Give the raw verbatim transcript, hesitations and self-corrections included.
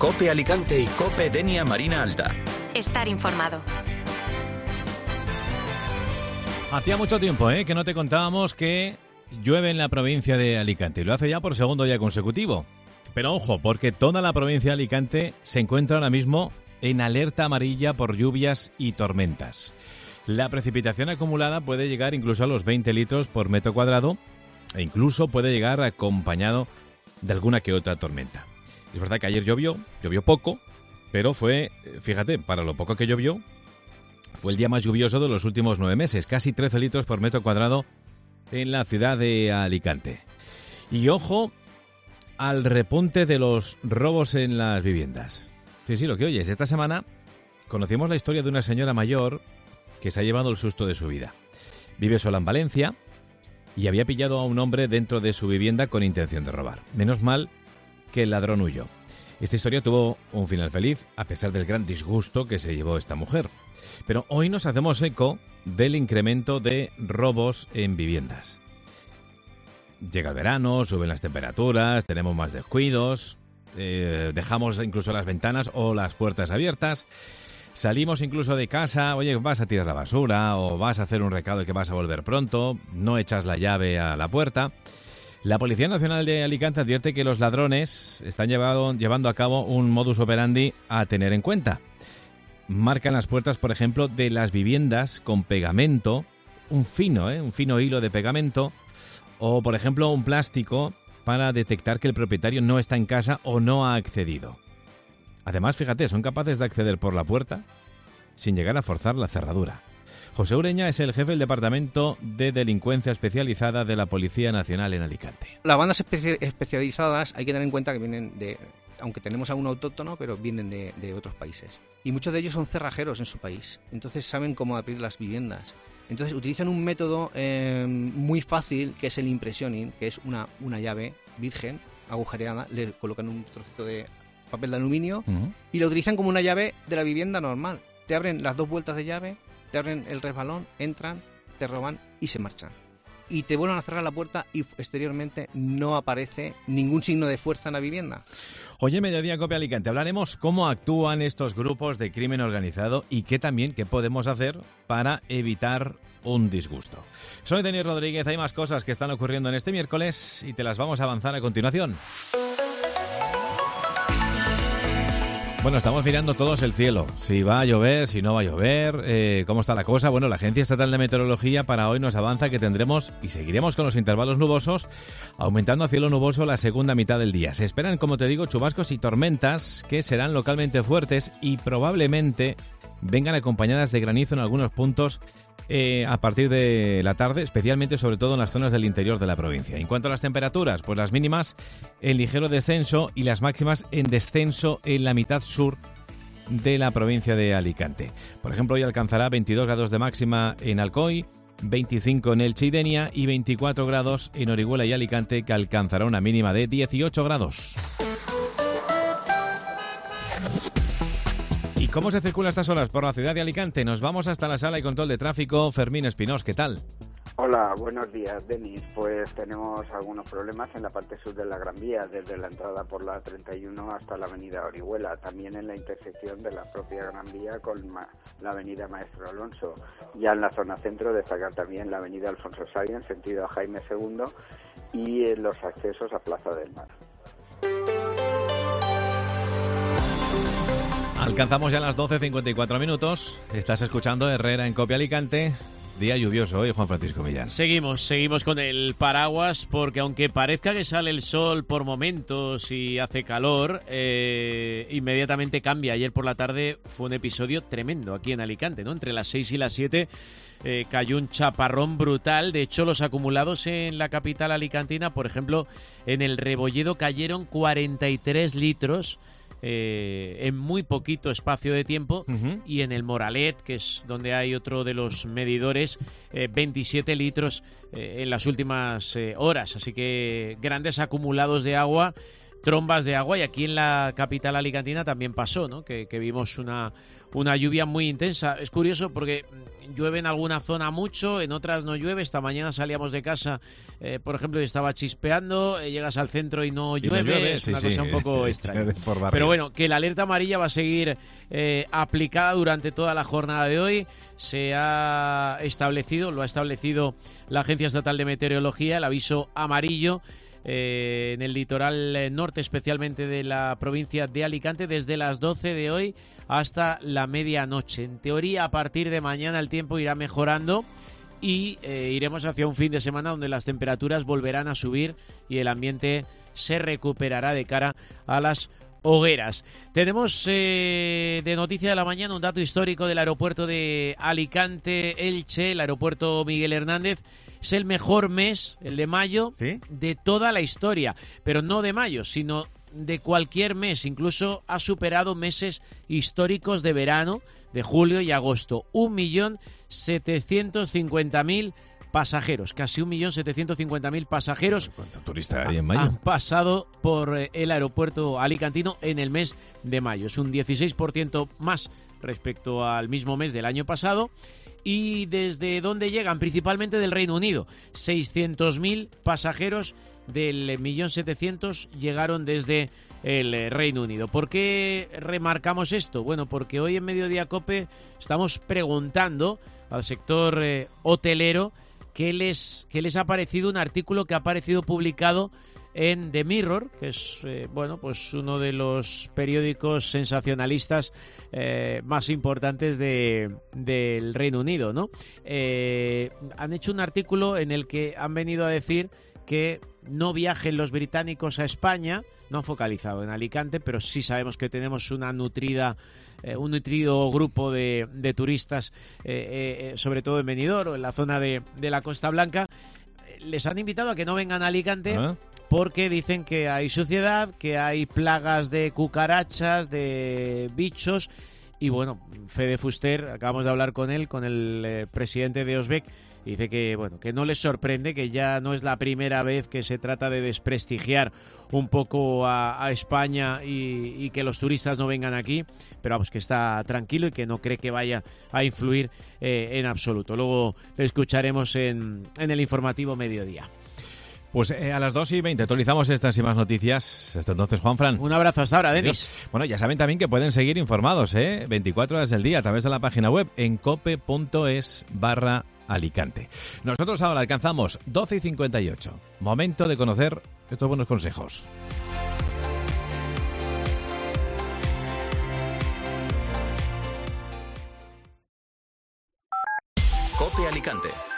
COPE Alicante y COPE Denia Marina Alta. Estar informado. Hacía mucho tiempo ¿eh? que no te contábamos que llueve en la provincia de Alicante. Y lo hace ya por segundo día consecutivo. Pero ojo, porque toda la provincia de Alicante se encuentra ahora mismo en alerta amarilla por lluvias y tormentas. La precipitación acumulada puede llegar incluso a los veinte litros por metro cuadrado e incluso puede llegar acompañado de alguna que otra tormenta. Es verdad que ayer llovió, llovió poco, pero fue, fíjate, para lo poco que llovió, fue el día más lluvioso de los últimos nueve meses, casi trece litros por metro cuadrado en la ciudad de Alicante. Y ojo al repunte de los robos en las viviendas. Sí, sí, lo que oyes, esta semana conocimos la historia de una señora mayor que se ha llevado el susto de su vida. Vive sola en Valencia y había pillado a un hombre dentro de su vivienda con intención de robar. Menos mal que el ladrón huyó. Esta historia tuvo un final feliz a pesar del gran disgusto que se llevó esta mujer. Pero hoy nos hacemos eco del incremento de robos en viviendas. Llega el verano, suben las temperaturas, tenemos más descuidos, eh, dejamos incluso las ventanas o las puertas abiertas, salimos incluso de casa, oye, vas a tirar la basura o vas a hacer un recado y que vas a volver pronto, no echas la llave a la puerta. La Policía Nacional de Alicante advierte que los ladrones están llevado, llevando a cabo un modus operandi a tener en cuenta. Marcan las puertas, por ejemplo, de las viviendas con pegamento, un fino, ¿eh? un fino hilo de pegamento, o, por ejemplo, un plástico para detectar que el propietario no está en casa o no ha accedido. Además, fíjate, son capaces de acceder por la puerta sin llegar a forzar la cerradura. José Ureña es el jefe del Departamento de Delincuencia Especializada de la Policía Nacional en Alicante. Las bandas espe- especializadas hay que tener en cuenta que vienen de, aunque tenemos a un autóctono, pero vienen de, de otros países. Y muchos de ellos son cerrajeros en su país, entonces saben cómo abrir las viviendas. Entonces utilizan un método eh, muy fácil, que es el impressioning, que es una, una llave virgen, agujereada, le colocan un trocito de papel de aluminio uh-huh. y lo utilizan como una llave de la vivienda normal. Te abren las dos vueltas de llave, te abren el resbalón, entran, te roban y se marchan. Y te vuelven a cerrar la puerta y exteriormente no aparece ningún signo de fuerza en la vivienda. Hoy en Mediodía Cope Alicante hablaremos cómo actúan estos grupos de crimen organizado y qué también qué podemos hacer para evitar un disgusto. Soy Denis Rodríguez, hay más cosas que están ocurriendo en este miércoles y te las vamos a avanzar a continuación. Bueno, estamos mirando todos el cielo, si va a llover, si no va a llover, eh, cómo está la cosa. Bueno, la Agencia Estatal de Meteorología para hoy nos avanza que tendremos y seguiremos con los intervalos nubosos, aumentando a cielo nuboso la segunda mitad del día. Se esperan, como te digo, chubascos y tormentas que serán localmente fuertes y probablemente vengan acompañadas de granizo en algunos puntos eh, a partir de la tarde, especialmente sobre todo en las zonas del interior de la provincia. En cuanto a las temperaturas, pues las mínimas en ligero descenso y las máximas en descenso en la mitad sur de la provincia de Alicante. Por ejemplo, hoy alcanzará veintidós grados de máxima en Alcoy, veinticinco en Elche y Denia y veinticuatro grados en Orihuela y Alicante, que alcanzará una mínima de dieciocho grados. ¿Y cómo se circula a estas horas por la ciudad de Alicante? Nos vamos hasta la sala de control de tráfico. Fermín Espinós, ¿qué tal? Hola, buenos días, Denis. Pues tenemos algunos problemas en la parte sur de la Gran Vía, desde la entrada por la treinta y uno hasta la avenida Orihuela, también en la intersección de la propia Gran Vía con ma- la avenida Maestro Alonso. Ya en la zona centro destacar también la avenida Alfonso Sayas en sentido a Jaime segundo y en los accesos a Plaza del Mar. Alcanzamos ya las doce cincuenta y cuatro minutos. Estás escuchando Herrera en Cope Alicante. Día lluvioso hoy, Juan Francisco Millán. Seguimos, seguimos con el paraguas, porque aunque parezca que sale el sol por momentos y hace calor, eh, inmediatamente cambia. Ayer por la tarde fue un episodio tremendo aquí en Alicante, ¿no? Entre las seis y las siete eh, cayó un chaparrón brutal. De hecho, los acumulados en la capital alicantina, por ejemplo, en el Rebolledo cayeron cuarenta y tres litros. Eh, en muy poquito espacio de tiempo uh-huh. y en el Moralet, que es donde hay otro de los medidores, eh, veintisiete litros eh, en las últimas eh, horas, así que grandes acumulados de agua trombas de agua, y aquí en la capital alicantina también pasó, ¿no? Que, que vimos una, una lluvia muy intensa. Es curioso porque llueve en alguna zona mucho, en otras no llueve. Esta mañana salíamos de casa, eh, por ejemplo, y estaba chispeando, eh, llegas al centro y no llueve, y no llueve es sí, una sí, cosa un poco extraña. Pero bueno, que la alerta amarilla va a seguir eh, aplicada durante toda la jornada de hoy. Se ha establecido, lo ha establecido la Agencia Estatal de Meteorología, el aviso amarillo Eh, en el litoral norte, especialmente de la provincia de Alicante, desde las doce de hoy hasta la medianoche. En teoría, a partir de mañana el tiempo irá mejorando y eh, iremos hacia un fin de semana donde las temperaturas volverán a subir y el ambiente se recuperará de cara a las hogueras. Tenemos eh, de noticia de la mañana un dato histórico del aeropuerto de Alicante-Elche, el aeropuerto Miguel Hernández. Es el mejor mes, el de mayo, ¿sí?, de toda la historia, pero no de mayo, sino de cualquier mes. Incluso ha superado meses históricos de verano, de julio y agosto. Un millón setecientos cincuenta mil pasajeros, casi un millón setecientos cincuenta mil pasajeros. ¿Cuánto turista hay en mayo? Han pasado por el aeropuerto alicantino en el mes de mayo. Es un dieciséis por ciento más respecto al mismo mes del año pasado. ¿Y desde dónde llegan? Principalmente del Reino Unido. seiscientos mil pasajeros del millón setecientos llegaron desde el Reino Unido. ¿Por qué remarcamos esto? Bueno, porque hoy en Mediodía Cope estamos preguntando al sector eh, hotelero qué les, qué les ha parecido un artículo que ha aparecido publicado en The Mirror, que es eh, bueno, pues uno de los periódicos sensacionalistas eh, más importantes de, del Reino Unido, ¿no? Eh, han hecho un artículo en el que han venido a decir que no viajen los británicos a España. No han focalizado en Alicante, pero sí sabemos que tenemos una nutrida eh, un nutrido grupo de, de turistas, eh, eh, sobre todo en Benidorm o en la zona de, de la Costa Blanca. Les han invitado a que no vengan a Alicante, ¿ah?, porque dicen que hay suciedad, que hay plagas de cucarachas, de bichos. Y bueno, Fede Fuster, acabamos de hablar con él, con el eh, presidente de Osbec, y dice que bueno, que no les sorprende, que ya no es la primera vez que se trata de desprestigiar un poco a, a España y, y que los turistas no vengan aquí, pero vamos, que está tranquilo y que no cree que vaya a influir eh, en absoluto. Luego le escucharemos en, en el informativo Mediodía. Pues eh, a las dos y veinte actualizamos estas y más noticias. Hasta entonces, Juanfran. Un abrazo hasta ahora, Denis. Bueno, ya saben también que pueden seguir informados, ¿eh? veinticuatro horas del día a través de la página web en cope.es barra Alicante. Nosotros ahora alcanzamos doce y cincuenta y ocho. Momento de conocer estos buenos consejos. Cope Alicante.